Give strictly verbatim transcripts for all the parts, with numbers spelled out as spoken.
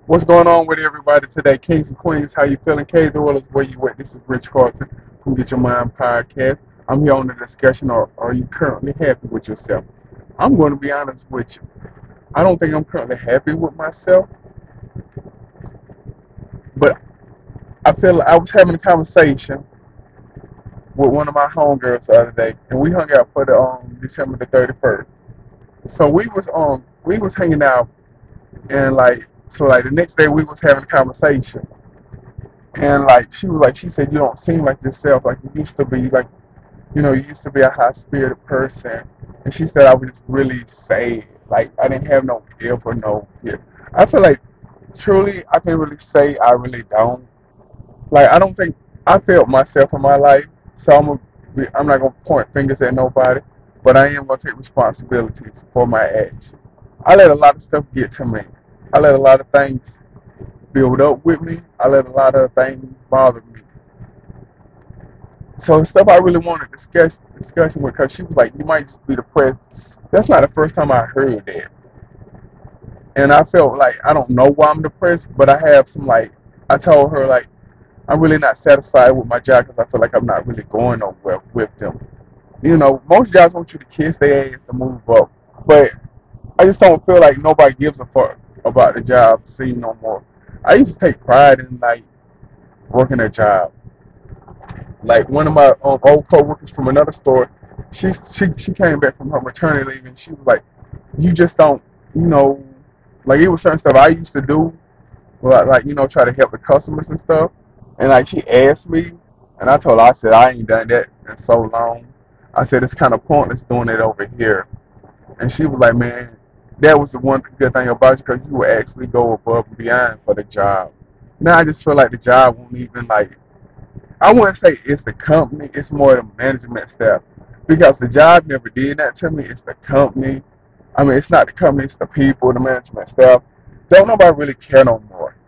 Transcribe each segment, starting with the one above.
What's going on with everybody today? Kings and Queens, how you feeling? K the world is where you at. This is Rich Carlton from Get Your Mind Podcast. I'm here on the discussion. Or are you currently happy with yourself? I'm going to be honest with you. I don't think I'm currently happy with myself, but I feel like I was having a conversation with one of my homegirls the other day, and we hung out for the um December the thirty-first. So we was um we was hanging out, and like so like the next day we was having a conversation. And like she was like, she said, you don't seem like yourself like you used to be. Like, you know, you used to be a high spirited person. And she said I was just really sad. Like I didn't have no gift or no gift. I feel like truly I can really say I really don't. Like I don't think I failed myself in my life. So I'm gonna be, I'm not gonna point fingers at nobody, but I am gonna take responsibilities for my actions. I let a lot of stuff get to me. I let a lot of things build up with me. I let a lot of things bother me. So stuff I really wanted to discuss discussion with, because she was like, you might just be depressed. That's not the first time I heard that, and I felt like I don't know why I'm depressed, but I have some like I told her like I'm really not satisfied with my job because I feel like I'm not really going nowhere with them. You know, most jobs want you to kiss their ass to move up, but I just don't feel like nobody gives a fuck about the job scene no more. I used to take pride in like working a job. Like one of my um, old coworkers from another store, she she she came back from her maternity leave and she was like, "You just don't, you know, like it was certain stuff I used to do, like like you know, try to help the customers and stuff." And like she asked me, and I told her, I said I ain't done that in so long. I said it's kind of pointless doing it over here. And she was like, "Man, that was the one good thing about you because you would actually go above and beyond for the job." Now I just feel like the job won't even like I wouldn't say it's the company, it's more the management staff. Because the job never did that to me, it's the company. I mean, it's not the company, it's the people, the management staff. Don't nobody really care no more.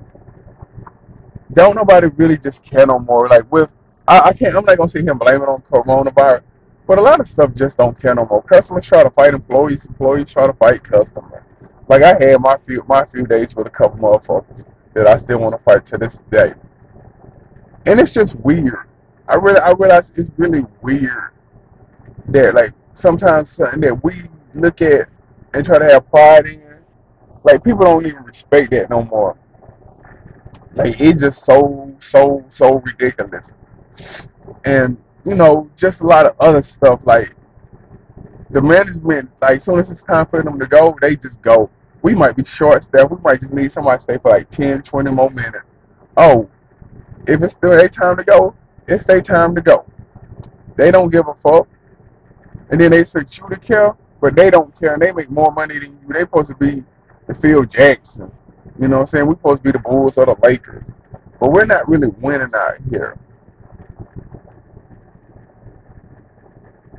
Don't nobody really just care no more. Like, with, I, I can't, I'm not going to sit here and blame it on coronavirus, but a lot of stuff just don't care no more. Customers try to fight employees, employees try to fight customers. Like, I had my few, my few days with a couple motherfuckers that I still want to fight to this day. And it's just weird. I really, I realize it's really weird that like sometimes something that we look at and try to have pride in, like people don't even respect that no more. Like it's just so, so, so ridiculous. And you know, just a lot of other stuff. Like the management, like as soon as it's time for them to go, they just go. We might be short staffed. We might just need somebody to stay for like ten, twenty more minutes. Oh, if it's still their time to go, it's their time to go. They don't give a fuck. And then they expect you to care, but they don't care, and they make more money than you. They supposed to be the Phil Jackson. You know what I'm saying? We're supposed to be the Bulls or the Lakers. But we're not really winning out here.